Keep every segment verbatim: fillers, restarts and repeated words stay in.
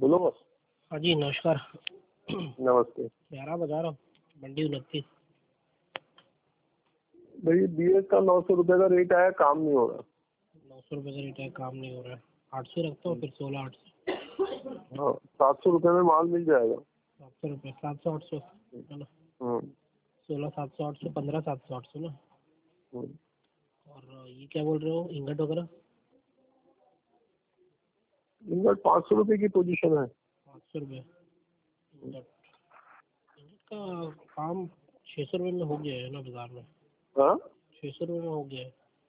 बोलो बस। हाँ जी नमस्कार। नमस्ते। ग्यारह बजा रहा हूँ, मंडी उनतीस। भाई बीएस का नौ सौ रुपये का रेट आया, काम नहीं हो रहा। नौ सौ रुपये का रेट है, काम नहीं हो रहा है। आठ सौ रखता हूँ, फिर सोलह आठ सौ। हाँ, सात सौ रुपये में माल मिल जाएगा। सात सौ रुपये, सात सौ आठ सौ है ना। सोलह सात सौ आठ सौ, पंद्रह सात सौ आठ सौ ना। और ये क्या बोल रहे हो, इंगट वगैरह? इंगट पाँच सौ रुपये की पोजीशन है। पाँच सौ रुपये इंगट। इंगट का काम छः सौ रुपये में हो गया है ना बाजार में। हाँ, छः सौ रुपये में हो गया है।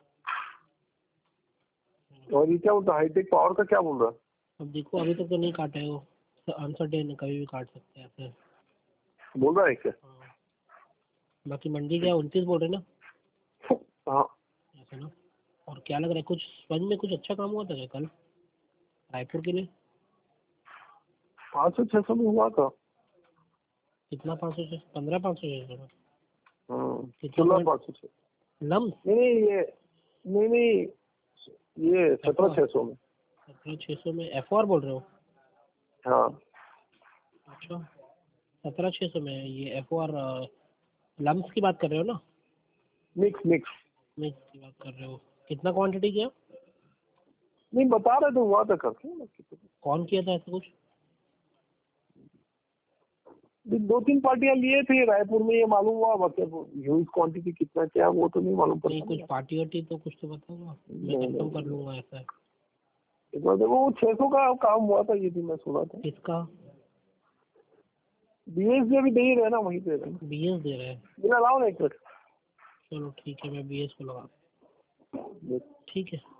और ये क्या बोलता है, हाईटेक पावर का क्या बोल रहा है? अब देखो, अभी तक तो नहीं काटा है वो, अनसर्टेन है, कभी भी काट सकते हैं ऐसे। बोल रहा है क्या? हाँ। बाकी मंडी क्या उनतीस बोल रहे ना? हाँ। ऐसा ना। और क्या लग रहा है, कुछ समझ में कुछ अच्छा काम हुआ था क्या कल रायपुर के लिए? पाँच सौ छह सौ में हुआ था। कितना? पाँच सौ छः पंद्रह पाँच सौ छः सौ सोलह पाँच सौ छः लम नहीं ये नहीं नहीं ये सत्रह छह सौ में। सत्रह छः सौ में एफ आर बोल रहे हो? हाँ। अच्छा, सत्रह छः सौ में ये एफ आर लम्स की बात कर रहे हो ना? मिक्स मिक्स मिक्स की बात कर रहे हो। कितना क्वांटिटी किया? नहीं बता रहे तो हुआ था करके। कौन किया था ऐसा कुछ? दो तीन पार्टियां लिए थे रायपुर में, ये मालूम हुआ। बाकी ह्यूज क्वांटिटी कितना क्या वो तो नहीं मालूम नहीं, पड़ता। कुछ पार्टी वार्टी तो कुछ तो बताओ ना, मैं कंफर्म कर लूंगा। ऐसा है एक बार देखो, वो छह सौ का काम हुआ था, ये भी मैं सुना था। किसका? बीएस भी अभी दे ही रहे ना, वहीं पे बी एस दे रहे हैं? बिना लाओ ना एक मिनट। चलो ठीक है, मैं बी एस को लगा। ठीक है।